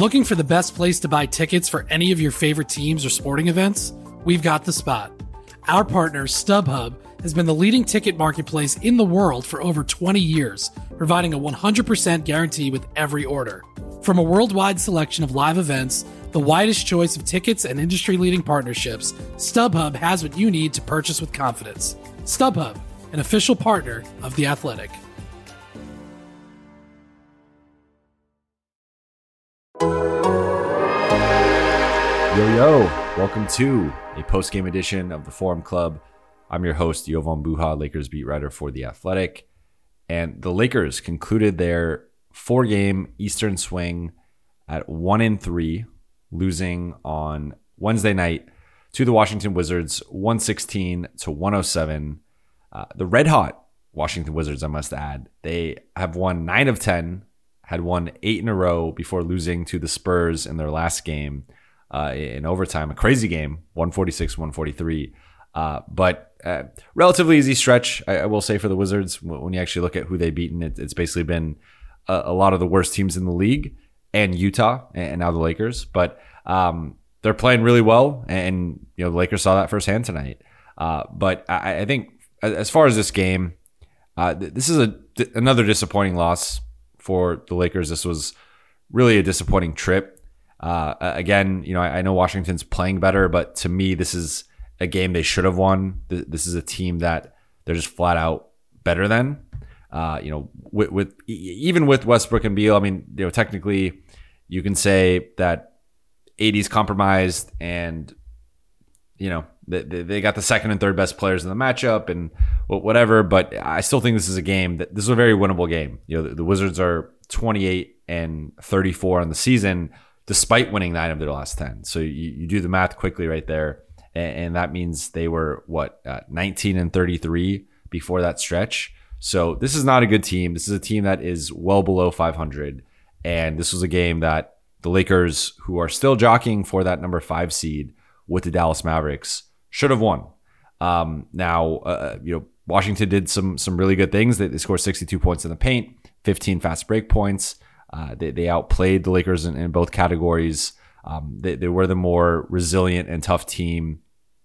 Looking for the best place to buy tickets for any of your favorite teams or sporting events? We've got the spot. Our partner, StubHub, has been the leading ticket marketplace in the world for over 20 years, providing a 100% guarantee with every order. From a worldwide selection of live events, the widest choice of tickets and industry-leading partnerships, StubHub has what you need to purchase with confidence. StubHub, an official partner of The Athletic. Yo, welcome to a post-game edition of the Forum Club. I'm your host, Yovan Buha, Lakers beat writer for The Athletic. And the Lakers concluded their 4-game Eastern swing at 1-3, losing on Wednesday night to the Washington Wizards, 116-107. The red-hot Washington Wizards, I must add, they have won 9 of 10, had won 8 in a row before losing to the Spurs in their last game in overtime. A crazy game, 146-143. But relatively easy stretch, I will say, for the Wizards. When you actually look at who they've beaten, it's basically been a lot of the worst teams in the league, and Utah, and now the Lakers. But they're playing really well, and the Lakers saw that firsthand tonight. But I think as far as this game, this is another disappointing loss for the Lakers. This was really a disappointing trip. Again, I know Washington's playing better, but to me, this is a game they should have won. This is a team that they're just flat out better than. Even with Westbrook and Beal, I mean, technically, you can say that AD's compromised, and they got the second and third best players in the matchup, and whatever. But I still think this is a game this is a very winnable game. The Wizards are 28-34 on the season, despite winning 9 of their last 10. So you do the math quickly right there, and that means they were 19-33 before that stretch. So this is not a good team. This is a team that is well below 500, and this was a game that the Lakers, who are still jockeying for that number 5 seed with the Dallas Mavericks, should have won. Washington did some really good things. They scored 62 points in the paint, 15 fast break points. They outplayed the Lakers in both categories. They were the more resilient and tough team,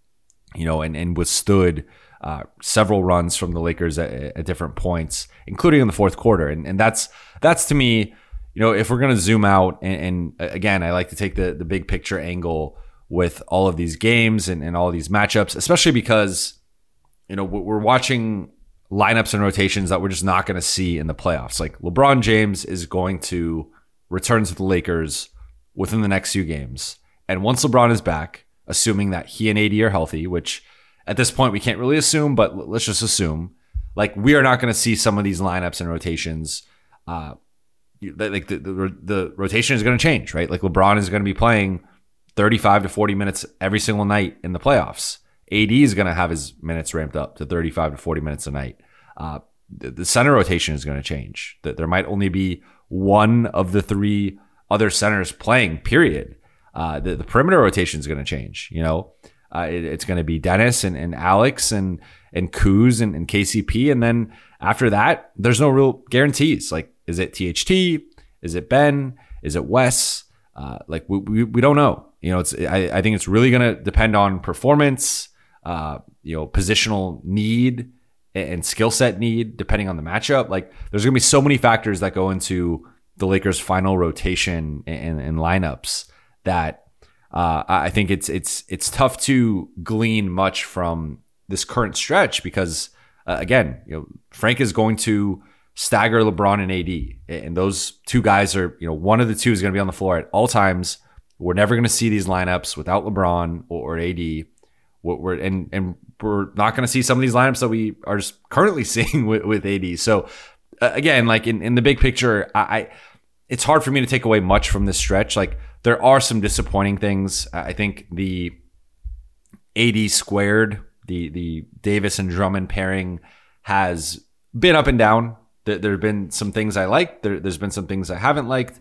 and withstood several runs from the Lakers at different points, including in the fourth quarter. And that's to me, if we're going to zoom out, and again, I like to take the big picture angle with all of these games and all of these matchups, especially because, we're watching lineups and rotations that we're just not going to see in the playoffs. Like LeBron James is going to return to the Lakers within the next few games. And once LeBron is back, assuming that he and AD are healthy, which at this point we can't really assume, but let's just assume, like, we are not going to see some of these lineups and rotations. Like the rotation is going to change, right? Like LeBron is going to be playing 35 to 40 minutes every single night in the playoffs. AD is going to have his minutes ramped up to 35 to 40 minutes a night. The center rotation is going to change. There might only be one of the 3 other centers playing, period. The perimeter rotation is going to change. It's going to be Dennis and Alex and Kuz and KCP. And then after that, there's no real guarantees. Like, is it THT? Is it Ben? Is it Wes? We don't know. I think it's really going to depend on performance, positional need and skill set need, depending on the matchup. Like, there's going to be so many factors that go into the Lakers' final rotation and lineups that I think it's tough to glean much from this current stretch because, again, Frank is going to stagger LeBron and AD, and those 2 guys are, one of the 2 is going to be on the floor at all times. We're never going to see these lineups without LeBron or AD. We're not going to see some of these lineups that we are just currently seeing with AD. So again, like in the big picture, it's hard for me to take away much from this stretch. Like, there are some disappointing things. I think the AD squared, the Davis and Drummond pairing has been up and down. There have been some things I liked. There's been some things I haven't liked.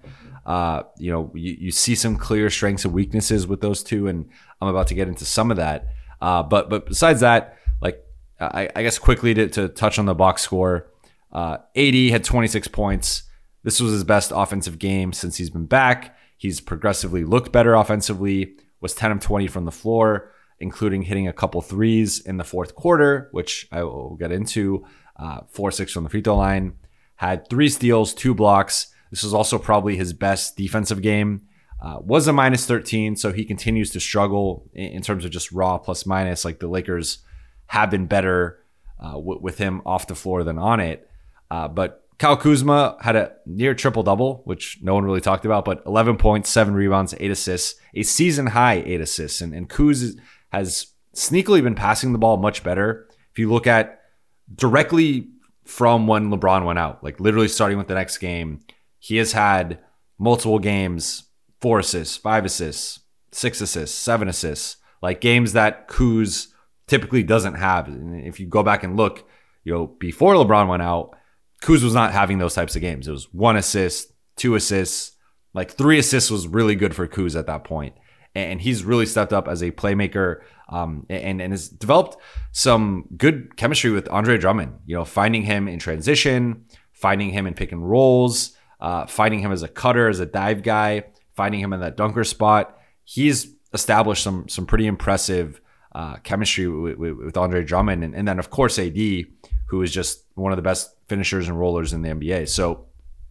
You see some clear strengths and weaknesses with those 2, and I'm about to get into some of that. But besides that, like, I guess quickly to touch on the box score, AD had 26 points. This was his best offensive game since he's been back. He's progressively looked better offensively, was 10 of 20 from the floor, including hitting a couple threes in the fourth quarter, which I will get into. 4-6 from the free throw line. Had 3 steals, 2 blocks. This was also probably his best defensive game. Was a minus 13, so he continues to struggle in terms of just raw plus minus. Like the Lakers have been better with him off the floor than on it. But Kyle Kuzma had a near triple-double, which no one really talked about, but 11 points, 7 rebounds, 8 assists, a season-high 8 assists. And Kuz has sneakily been passing the ball much better. If you look at directly from when LeBron went out, like literally starting with the next game, he has had multiple games, 4 assists, 5 assists, 6 assists, 7 assists, like games that Kuz typically doesn't have. And if you go back and look, before LeBron went out, Kuz was not having those types of games. It was 1 assist, 2 assists, like 3 assists was really good for Kuz at that point. And he's really stepped up as a playmaker and has developed some good chemistry with Andre Drummond, finding him in transition, finding him in pick and rolls, finding him as a cutter, as a dive guy, finding him in that dunker spot. He's established some pretty impressive chemistry with Andre Drummond. And then, of course, AD, who is just one of the best finishers and rollers in the NBA. So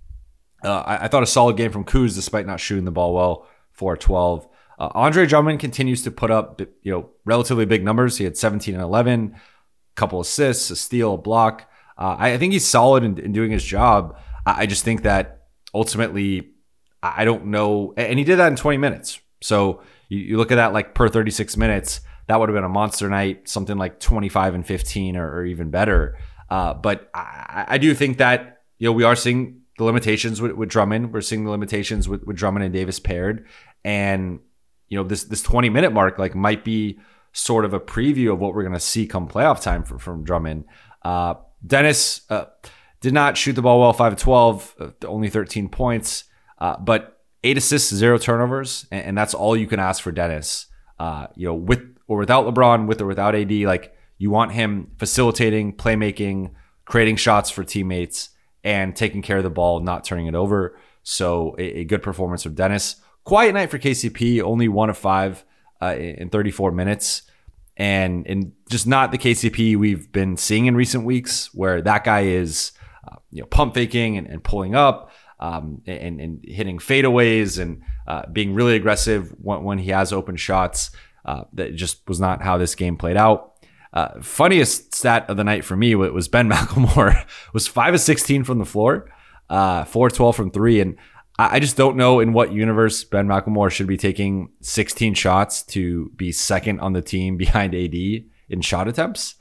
I thought a solid game from Kuz, despite not shooting the ball well, 4-12. Andre Drummond continues to put up, relatively big numbers. He had 17 and 11, a couple assists, a steal, a block. I think he's solid in doing his job. I just think that ultimately, I don't know. And he did that in 20 minutes. So you look at that like per 36 minutes, that would have been a monster night, something like 25 and 15 or even better. But I do think that, we are seeing the limitations with Drummond. We're seeing the limitations with Drummond and Davis paired. And, this 20-minute mark like might be sort of a preview of what we're going to see come playoff time from Drummond. Dennis did not shoot the ball well, 5-12, only 13 points, but 8 assists, 0 turnovers. And that's all you can ask for Dennis. With or without LeBron, with or without AD, like you want him facilitating, playmaking, creating shots for teammates, and taking care of the ball, not turning it over. So a good performance from Dennis. Quiet night for KCP, only 1 of 5 in 34 minutes. And just not the KCP we've been seeing in recent weeks, where that guy is pump faking and pulling up and hitting fadeaways and being really aggressive when he has open shots. That just was not how this game played out. Funniest stat of the night for me was Ben McLemore was 5 of 16 from the floor, 4-12 from 3. And I just don't know in what universe Ben McLemore should be taking 16 shots to be second on the team behind AD in shot attempts.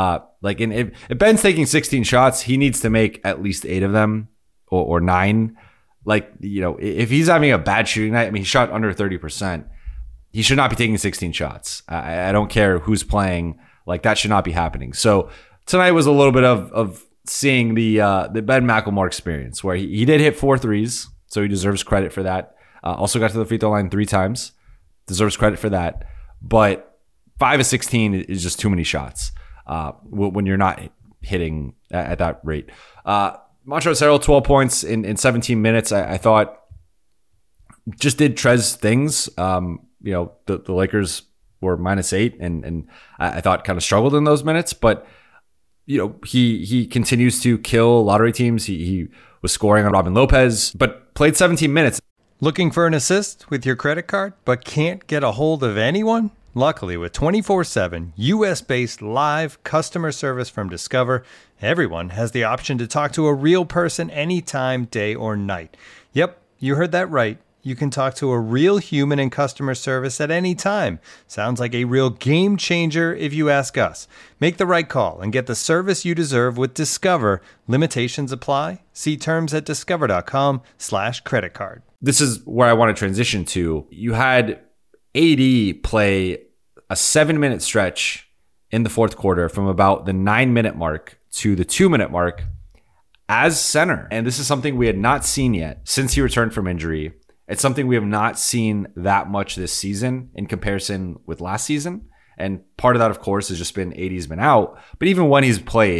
If Ben's taking 16 shots, he needs to make at least 8 of them or 9. If he's having a bad shooting night, he shot under 30%. He should not be taking 16 shots. I don't care who's playing. Like, that should not be happening. So tonight was a little bit of seeing the Ben McLemore experience, where he did hit 4 threes, so he deserves credit for that. Also got to the free throw line 3 times. Deserves credit for that. But 5 of 16 is just too many shots when you're not hitting at that rate. Montrezl Harrell, 12 points in 17 minutes. I thought just did Trez things. The Lakers were -8, and I thought kind of struggled in those minutes. But he continues to kill lottery teams. He was scoring on Robin Lopez, but played 17 minutes. Looking for an assist with your credit card, but can't get a hold of anyone? Luckily, with 24/7 U.S.-based live customer service from Discover, everyone has the option to talk to a real person anytime, day or night. Yep, you heard that right. You can talk to a real human in customer service at any time. Sounds like a real game changer if you ask us. Make the right call and get the service you deserve with Discover. Limitations apply. See terms at discover.com/creditcard. This is where I want to transition to. You had AD play a 7-minute stretch in the fourth quarter from about the 9-minute mark to the 2-minute mark as center. And this is something we had not seen yet since he returned from injury. It's something we have not seen that much this season in comparison with last season. And part of that, of course, has just been AD's been out. But even when he's played,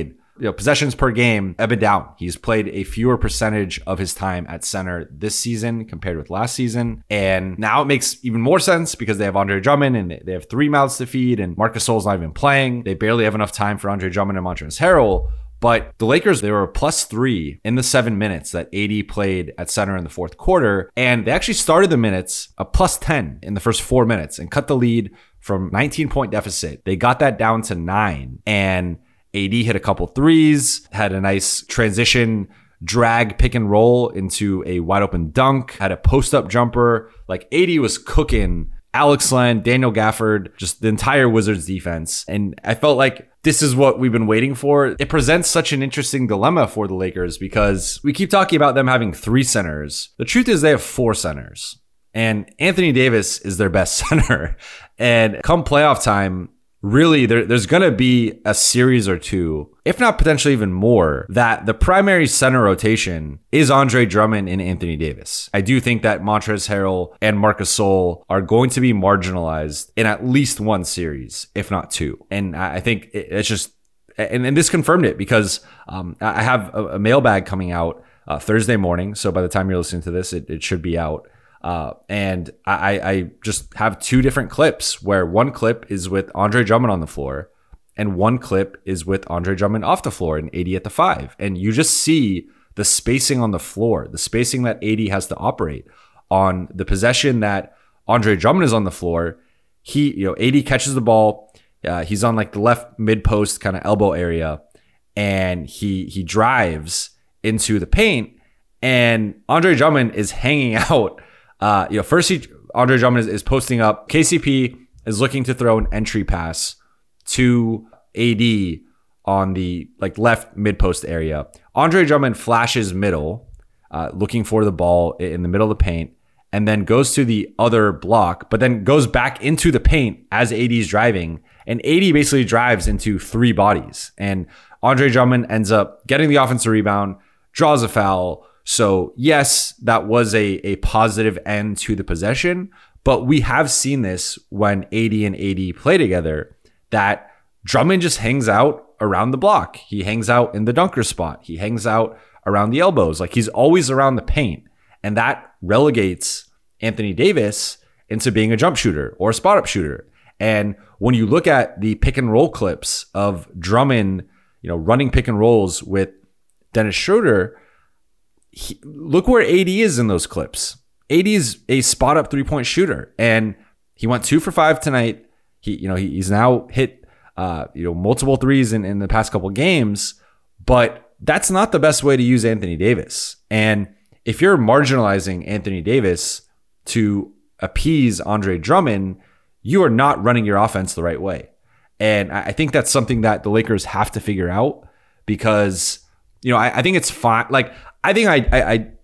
possessions per game have been down. He's played a fewer percentage of his time at center this season compared with last season. And now it makes even more sense because they have Andre Drummond and they have 3 mouths to feed, and Marc Gasol's not even playing. They barely have enough time for Andre Drummond and Montrezl Harrell. But the Lakers, they were a +3 in the 7 minutes that AD played at center in the fourth quarter. And they actually started the minutes a +10 in the first 4 minutes and cut the lead from 19-point deficit. They got that down to 9. And AD hit a couple threes, had a nice transition drag pick and roll into a wide open dunk, had a post-up jumper. Like AD was cooking Alex Len, Daniel Gafford, just the entire Wizards defense. And I felt like this is what we've been waiting for. It presents such an interesting dilemma for the Lakers because we keep talking about them having 3 centers. The truth is they have 4 centers, and Anthony Davis is their best center. And come playoff time, really, there's going to be a series or two, if not potentially even more, that the primary center rotation is Andre Drummond and Anthony Davis. I do think that Montrezl Harrell and Marc Gasol are going to be marginalized in at least one series, if not 2. And I think it's just, and this confirmed it because I have a mailbag coming out Thursday morning. So by the time you're listening to this, it should be out. And I just have 2 different clips where one clip is with Andre Drummond on the floor and one clip is with Andre Drummond off the floor and AD at the 5. And you just see the spacing on the floor, the spacing that AD has to operate on the possession that Andre Drummond is on the floor. AD catches the ball. He's on like the left mid post kind of elbow area, and he drives into the paint, and Andre Drummond is hanging out. First Andre Drummond is posting up. KCP is looking to throw an entry pass to AD on the left mid post area. Andre Drummond flashes middle, looking for the ball in the middle of the paint, and then goes to the other block, but then goes back into the paint as AD is driving. And AD basically drives into 3 bodies. And Andre Drummond ends up getting the offensive rebound, draws a foul. So yes, that was a positive end to the possession, but we have seen this when AD and AD play together, that Drummond just hangs out around the block. He hangs out in the dunker spot. He hangs out around the elbows. Like he's always around the paint. And that relegates Anthony Davis into being a jump shooter or a spot up shooter. And when you look at the pick and roll clips of Drummond, running pick and rolls with Dennis Schroeder, look where AD is in those clips. AD is a spot up 3-point shooter, and he went 2 for 5 tonight. He's now hit multiple threes in the past couple games, but that's not the best way to use Anthony Davis. And if you're marginalizing Anthony Davis to appease Andre Drummond, you are not running your offense the right way. And I think that's something that the Lakers have to figure out because, I think it's fine. I think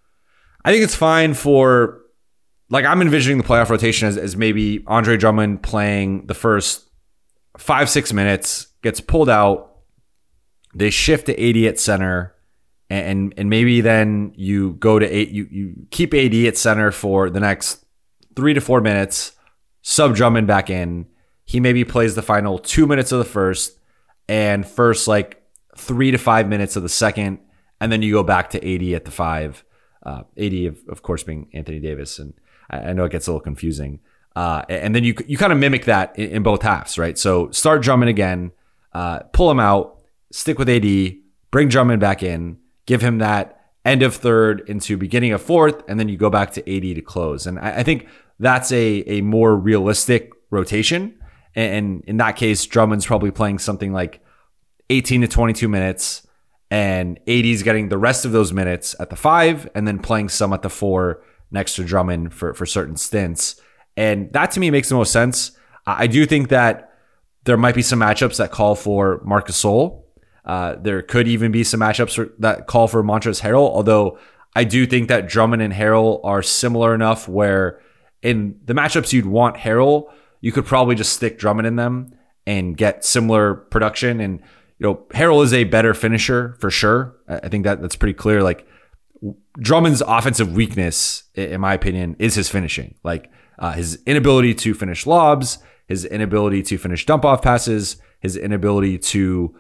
it's fine for, I'm envisioning the playoff rotation as maybe Andre Drummond playing the first 5-6 minutes, gets pulled out, they shift to AD at center, and maybe then you go to 8, you keep AD at center for the next 3 to 4 minutes, sub Drummond back in. He maybe plays the final 2 minutes of the first and first 3 to 5 minutes of the second. And then you go back to AD at the 5. AD, of course, being Anthony Davis. And I know it gets a little confusing. And then you kind of mimic that in both halves, right? So start Drummond again, pull him out, stick with AD, bring Drummond back in, give him that end of third into beginning of fourth, and then you go back to AD to close. And I think that's a more realistic rotation. And in that case, Drummond's probably playing something like 18 to 22 minutes, and AD's getting the rest of those minutes at the 5 and then playing some at the 4 next to Drummond for certain stints. And that to me makes the most sense. I do think that there might be some matchups that call for Marc Gasol. There could even be some matchups that call for Montrezl Harrell, although I do think that Drummond and Harrell are similar enough where in the matchups you'd want Harrell, you could probably just stick Drummond in them and get similar production. And Harrell is a better finisher for sure. I think that's pretty clear. Drummond's offensive weakness, in my opinion, is his finishing. His inability to finish lobs, his inability to finish dump off passes, his inability to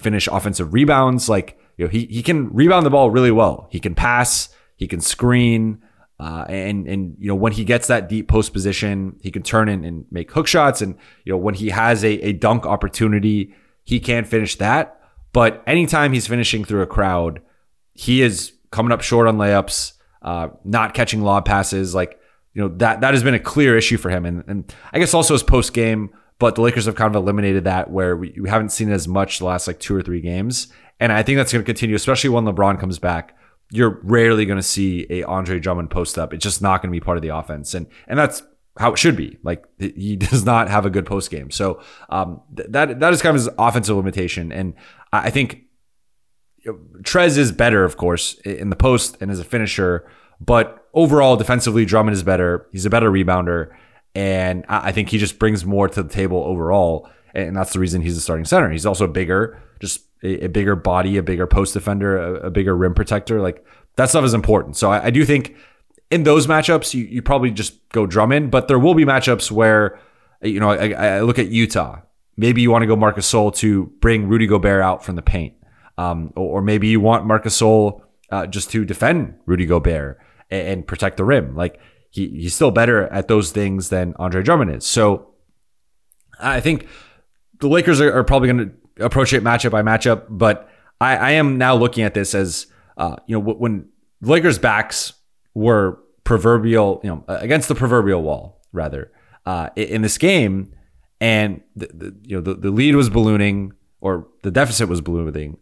finish offensive rebounds. Like, he can rebound the ball really well. He can pass, he can screen, and when he gets that deep post position, he can turn in and make hook shots. And when he has a dunk opportunity, he can finish that. But anytime he's finishing through a crowd, he is coming up short on layups, not catching lob passes. Like, that has been a clear issue for him. And I guess also his post game, but the Lakers have kind of eliminated that, where we haven't seen it as much the last 2 or 3 games. And I think that's going to continue, especially when LeBron comes back. You're rarely going to see a Andre Drummond post up. It's just not going to be part of the offense. And that's how it should be. Like, he does not have a good post game. So that is kind of his offensive limitation. And I think Trez is better, of course, in the post and as a finisher. But overall, defensively, Drummond is better. He's a better rebounder. And I think he just brings more to the table overall. And that's the reason he's the starting center. He's also bigger, just a bigger body, a bigger post defender, a bigger rim protector. Like, that stuff is important. So I do think in those matchups, you probably just go Drummond. But there will be matchups where, I look at Utah. Maybe you want to go Marc Gasol to bring Rudy Gobert out from the paint. Or maybe you want Marc Gasol just to defend Rudy Gobert and protect the rim. Like, he's still better at those things than Andre Drummond is. So I think the Lakers are probably going to approach it matchup by matchup. But I am now looking at this as, when the Lakers' backs were proverbial, against the proverbial wall, rather, in this game, and the lead was ballooning, or the deficit was ballooning.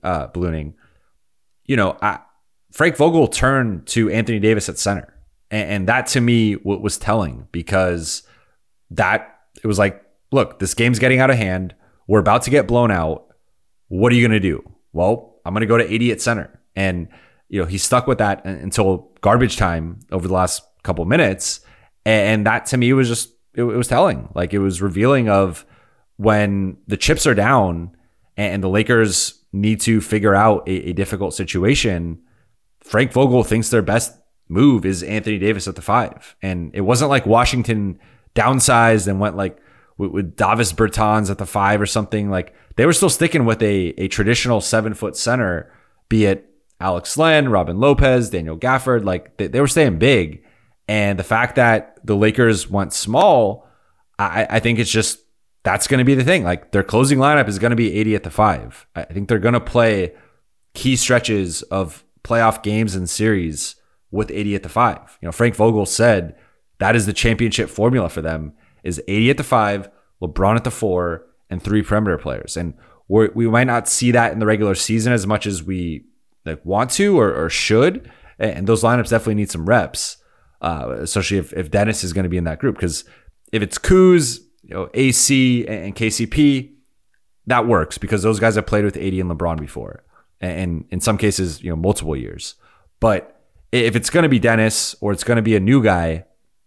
Frank Vogel turned to Anthony Davis at center. And that to me was telling, because it was like, look, this game's getting out of hand. We're about to get blown out. What are you going to do? Well, I'm going to go to AD at center. And, he stuck with that until garbage time over the last couple of minutes. And that to me was just, it was telling. Like, it was revealing of when the chips are down and the Lakers need to figure out a difficult situation. Frank Vogel thinks their best move is Anthony Davis at the 5. And it wasn't like Washington downsized and went with Davis Bertans at the 5 or something. Like, they were still sticking with a traditional 7-foot center, be it Alex Len, Robin Lopez, Daniel Gafford. Like, they were staying big. And the fact that the Lakers went small, I think it's just, that's going to be the thing. Like, their closing lineup is going to be AD at the 5. I think they're going to play key stretches of playoff games and series with AD at the 5. Frank Vogel said that is the championship formula for them, is AD at the 5, LeBron at the 4, and 3 perimeter players. And we might not see that in the regular season as much as we want to or should. And those lineups definitely need some reps, especially if Dennis is going to be in that group. Because if it's Kuz, AC, and KCP, that works, because those guys have played with AD and LeBron before, and in some cases, multiple years. But if it's going to be Dennis or it's going to be a new guy,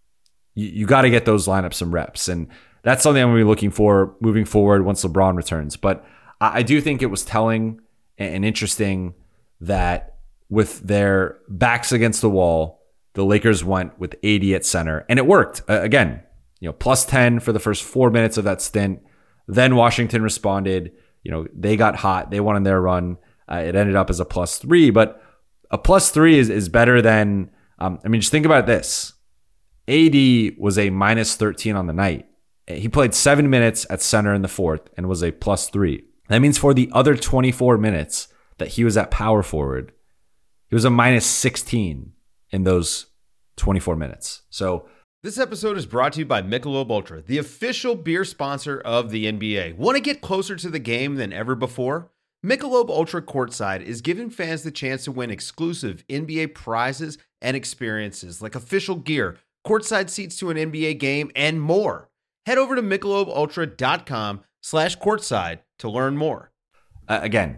you got to get those lineups some reps. And that's something I'm going to be looking for moving forward once LeBron returns. But I do think it was telling and interesting that with their backs against the wall, the Lakers went with AD at center, and it worked. Again, plus 10 for the first 4 minutes of that stint. Then Washington responded. They got hot. They won on their run. It ended up as a plus 3, but a plus 3 is better than, just think about this. AD was a minus 13 on the night. He played 7 minutes at center in the 4th and was a plus 3. That means for the other 24 minutes that he was at power forward, he was a minus 16 in those 24 minutes. So this episode is brought to you by Michelob Ultra, the official beer sponsor of the NBA. Want to get closer to the game than ever before? Michelob Ultra Courtside is giving fans the chance to win exclusive NBA prizes and experiences like official gear, courtside seats to an NBA game, and more. Head over to MichelobUltra.com/courtside to learn more. Again,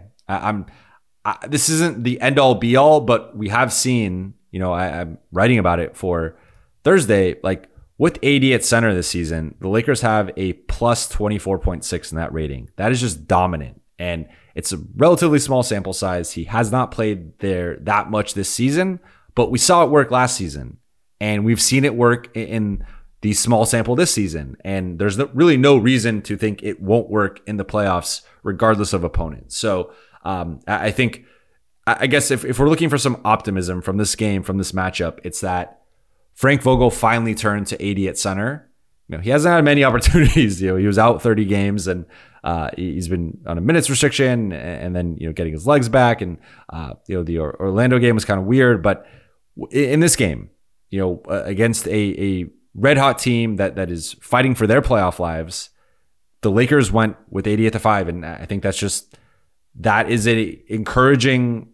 this isn't the end all be all, but we have seen, I'm writing about it for Thursday, like with AD at center this season, the Lakers have a plus 24.6 in that rating. That is just dominant. And it's a relatively small sample size. He has not played there that much this season, but we saw it work last season. And we've seen it work in the small sample this season. And there's really no reason to think it won't work in the playoffs, regardless of opponent. So I think, I guess if we're looking for some optimism from this game, from this matchup, it's that Frank Vogel finally turned to AD at center. He hasn't had many opportunities. He was out 30 games and he's been on a minutes restriction and then, getting his legs back. And, the Orlando game was kind of weird, but in this game, against a red hot team that is fighting for their playoff lives, the Lakers went with AD at the 5. And I think that is a encouraging,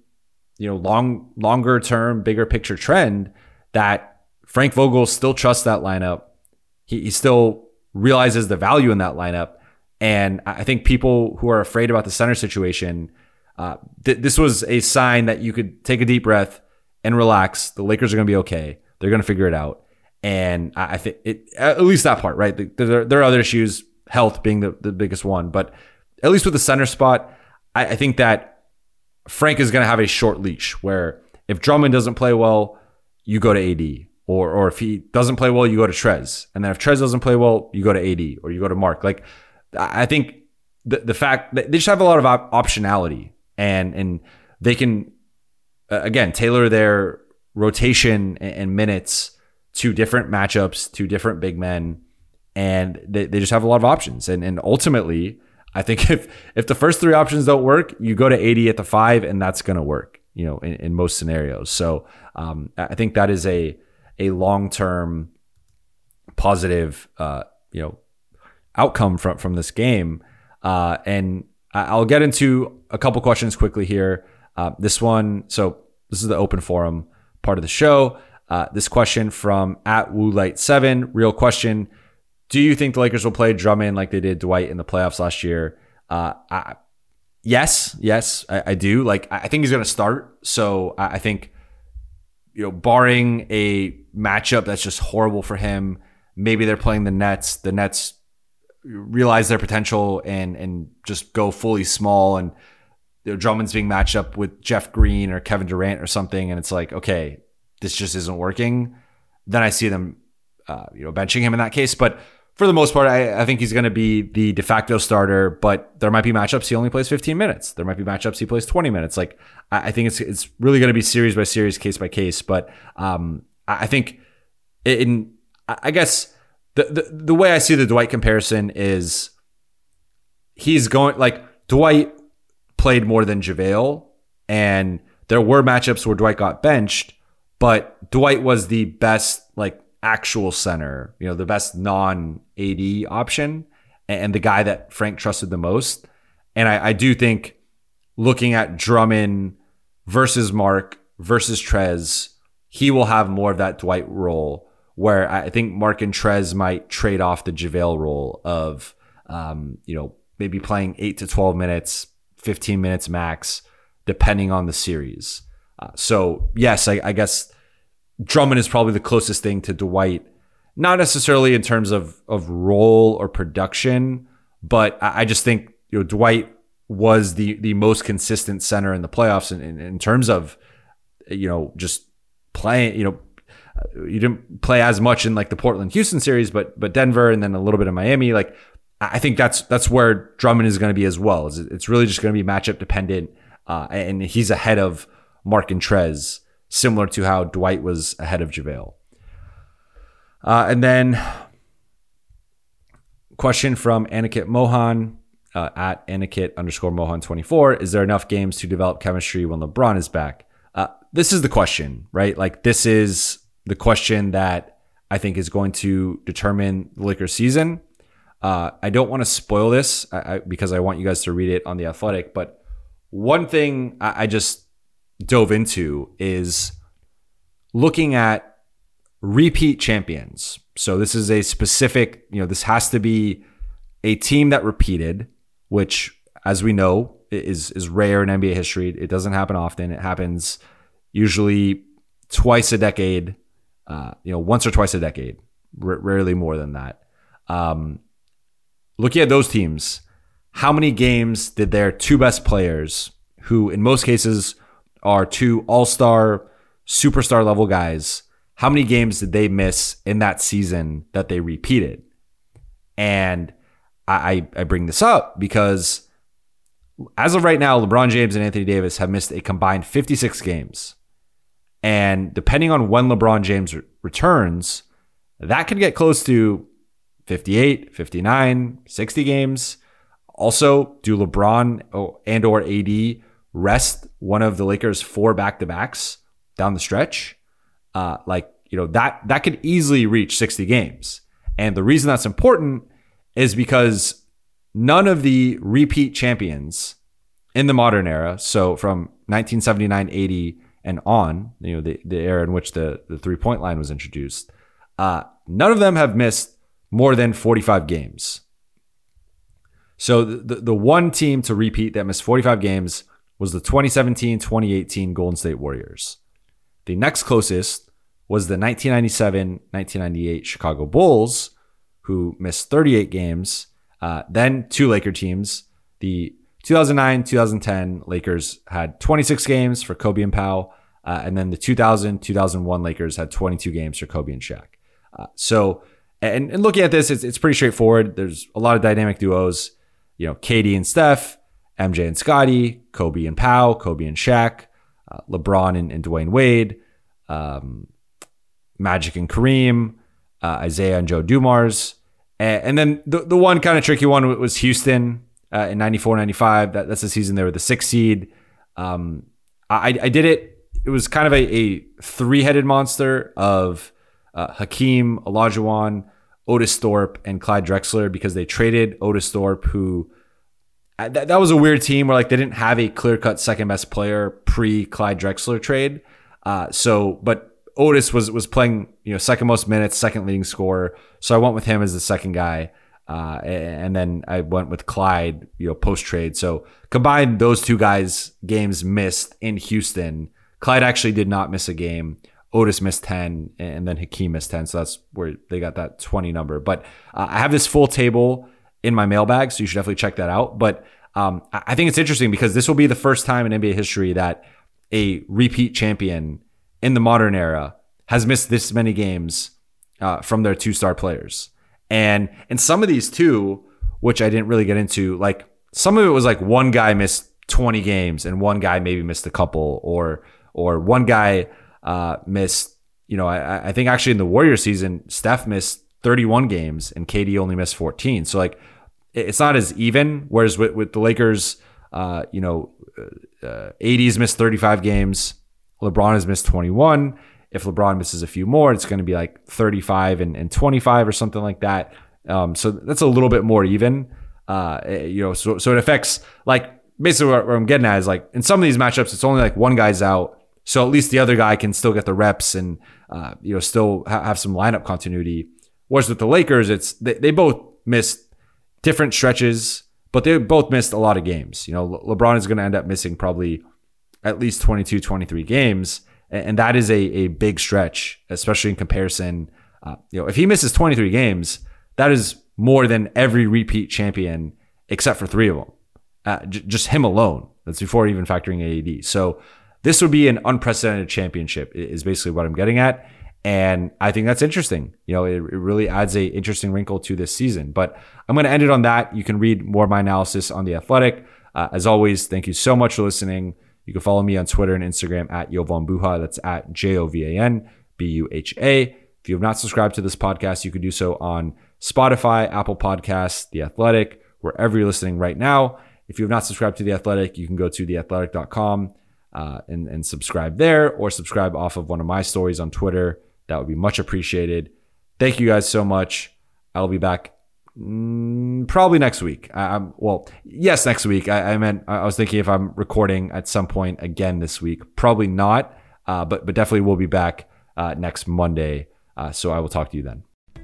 longer term, bigger picture trend that Frank Vogel still trusts that lineup. He still realizes the value in that lineup. And I think people who are afraid about the center situation, this was a sign that you could take a deep breath and relax. The Lakers are going to be okay. They're going to figure it out. And I think at least that part, right? There are other issues, health being the biggest one, but at least with the center spot, I think that Frank is going to have a short leash where if Drummond doesn't play well, you go to AD. Or if he doesn't play well, you go to Trez. And then if Trez doesn't play well, you go to AD or you go to Mark. Like, I think the fact that they just have a lot of optionality and they can, again, tailor their rotation and minutes to different matchups, to different big men. And they just have a lot of options. And ultimately, I think if the first three options don't work, you go to AD at the 5 and that's going to work, in most scenarios. So I think that is a long-term positive, outcome from this game. And I'll get into a couple questions quickly here. This is the open forum part of the show. This question from @WooLight7, real question. Do you think the Lakers will play Drummond like they did Dwight in the playoffs last year? Yes, I do. Like, I think he's going to start. So I think, barring a matchup that's just horrible for him, maybe they're playing the Nets. The Nets realize their potential and just go fully small. And Drummond's being matched up with Jeff Green or Kevin Durant or something. And it's like, okay, this just isn't working. Then I see them, benching him in that case. But for the most part, I think he's going to be the de facto starter, but there might be matchups he only plays 15 minutes. There might be matchups he plays 20 minutes. Like, I think it's really going to be series by series, case by case. But I think I guess the way I see the Dwight comparison is he's going, like, Dwight played more than JaVale, and there were matchups where Dwight got benched, but Dwight was the best, like, actual center, the best non-AD option and the guy that Frank trusted the most. And I do think looking at Drummond versus Mark versus Trez, he will have more of that Dwight role, where I think Mark and Trez might trade off the JaVale role of, maybe playing 8 to 12 minutes, 15 minutes max, depending on the series. So yes, I guess Drummond is probably the closest thing to Dwight, not necessarily in terms of role or production, but I just think Dwight was the most consistent center in the playoffs in terms of just playing. You didn't play as much in like the Portland-Houston series, but Denver and then a little bit of Miami. Like, I think that's where Drummond is going to be as well. It's really just going to be matchup dependent, and he's ahead of Mark and Trez, similar to how Dwight was ahead of JaVale. And then question from Aniket Mohan at Aniket_Mohan24. Is there enough games to develop chemistry when LeBron is back? This is the question, right? Like, this is the question that I think is going to determine the Lakers season. I don't want to spoil this because I want you guys to read it on The Athletic. But one thing I just dove into is looking at repeat champions. So this is a specific, this has to be a team that repeated, which, as we know, is rare in NBA history. It doesn't happen often. It happens usually twice a decade, once or twice a decade, rarely more than that. Looking at those teams, how many games did their two best players, who in most cases are two all-star, superstar level guys, how many games did they miss in that season that they repeated? And I bring this up because as of right now, LeBron James and Anthony Davis have missed a combined 56 games. And depending on when LeBron James returns, that could get close to 58, 59, 60 games. Also, do LeBron and or AD rest one of the Lakers' 4 back-to-backs down the stretch? That could easily reach 60 games. And the reason that's important is because none of the repeat champions in the modern era, so from 1979, 80 and on, the era in which the three-point line was introduced, none of them have missed more than 45 games. So the one team to repeat that missed 45 games was the 2017-2018 Golden State Warriors. The next closest was the 1997-1998 Chicago Bulls, who missed 38 games. Then 2 Laker teams. The 2009-2010 Lakers had 26 games for Kobe and Pau. And then the 2000-2001 Lakers had 22 games for Kobe and Shaq. And looking at this, it's pretty straightforward. There's a lot of dynamic duos. KD and Steph, MJ and Scottie, Kobe and Pau, Kobe and Shaq, LeBron and Dwayne Wade, Magic and Kareem, Isaiah and Joe Dumars. And then the one kind of tricky one was Houston in 94-95. That's the season they were the 6th seed. I did it. It was kind of a 3-headed monster of Hakeem Olajuwon, Otis Thorpe, and Clyde Drexler, because they traded Otis Thorpe, who that was a weird team where they didn't have a clear-cut second best player pre-Clyde Drexler trade. But Otis was playing second most minutes, second leading scorer. So I went with him as the second guy. And then I went with Clyde, post-trade. So combined, those 2 guys' games missed in Houston. Clyde actually did not miss a game. Otis missed 10, and then Hakeem missed 10. So that's where they got that 20 number. But I have this full table in my mailbag, so you should definitely check that out. But I think it's interesting because this will be the first time in NBA history that a repeat champion in the modern era has missed this many games from their 2-star players. And in some of these too, which I didn't really get into, some of it was one guy missed 20 games and one guy maybe missed a couple, or one guy missed, I think actually in the Warriors season, Steph missed 31 games and KD only missed 14. So it's not as even. Whereas with the Lakers, AD's missed 35 games. LeBron has missed 21. If LeBron misses a few more, it's going to be 35 and 25 or something like that. So that's a little bit more even. So it affects basically what I'm getting at is in some of these matchups, it's only one guy's out. So at least the other guy can still get the reps and, still have some lineup continuity. Whereas with the Lakers, they both missed different stretches, but they both missed a lot of games. LeBron is going to end up missing probably at least 22, 23 games. And that is a big stretch, especially in comparison. If he misses 23 games, that is more than every repeat champion except for 3 of them. Just him alone. That's before even factoring AD. So this would be an unprecedented championship is basically what I'm getting at. And I think that's interesting. It really adds a interesting wrinkle to this season. But I'm going to end it on that. You can read more of my analysis on The Athletic. As always, thank you so much for listening. You can follow me on Twitter and Instagram at Jovan Buha. That's at JOVAN BUHA. If you have not subscribed to this podcast, you can do so on Spotify, Apple Podcasts, The Athletic, wherever you're listening right now. If you have not subscribed to The Athletic, you can go to theathletic.com and subscribe there, or subscribe off of one of my stories on Twitter. That would be much appreciated. Thank you guys so much. I'll be back probably next week. Yes, next week. I was thinking if I'm recording at some point again this week, probably not, but definitely we'll be back next Monday. So I will talk to you then.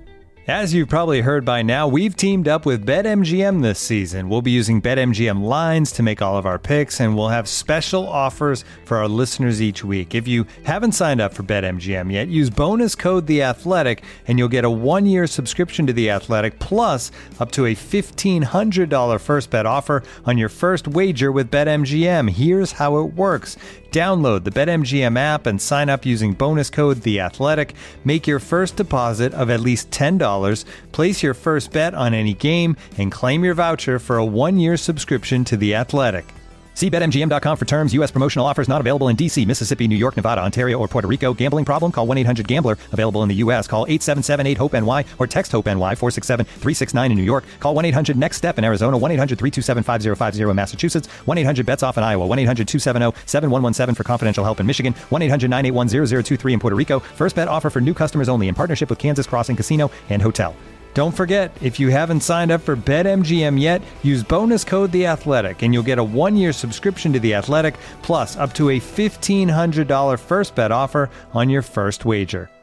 As you've probably heard by now, we've teamed up with BetMGM this season. We'll be using BetMGM lines to make all of our picks, and we'll have special offers for our listeners each week. If you haven't signed up for BetMGM yet, use bonus code The Athletic, and you'll get a 1-year subscription to The Athletic, plus up to a $1,500 first bet offer on your first wager with BetMGM. Here's how it works. Download the BetMGM app and sign up using bonus code The Athletic. Make your first deposit of at least $10. Place your first bet on any game and claim your voucher for a 1-year subscription to The Athletic. See BetMGM.com for terms. U.S. promotional offers not available in D.C., Mississippi, New York, Nevada, Ontario, or Puerto Rico. Gambling problem? Call 1-800-GAMBLER. Available in the U.S. Call 877-8-HOPE-NY or text HOPE-NY 467-369 in New York. Call 1-800-NEXT-STEP in Arizona. 1-800-327-5050 in Massachusetts. 1-800-BETS-OFF in Iowa. 1-800-270-7117 for confidential help in Michigan. 1-800-981-0023 in Puerto Rico. First bet offer for new customers only in partnership with Kansas Crossing Casino and Hotel. Don't forget, if you haven't signed up for BetMGM yet, use bonus code The Athletic, and you'll get a 1-year subscription to The Athletic, plus up to a $1,500 first bet offer on your first wager.